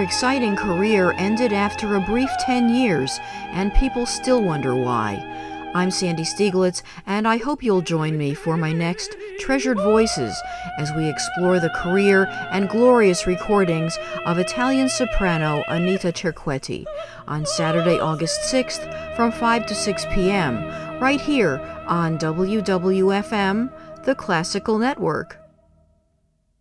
exciting career ended after a brief 10 years, and people still wonder why. I'm Sandy Stieglitz, and I hope you'll join me for my next Treasured Voices as we explore the career and glorious recordings of Italian soprano Anita Cerqueti on Saturday, August 6th from 5 to 6 p.m. right here on WWFM, the Classical Network.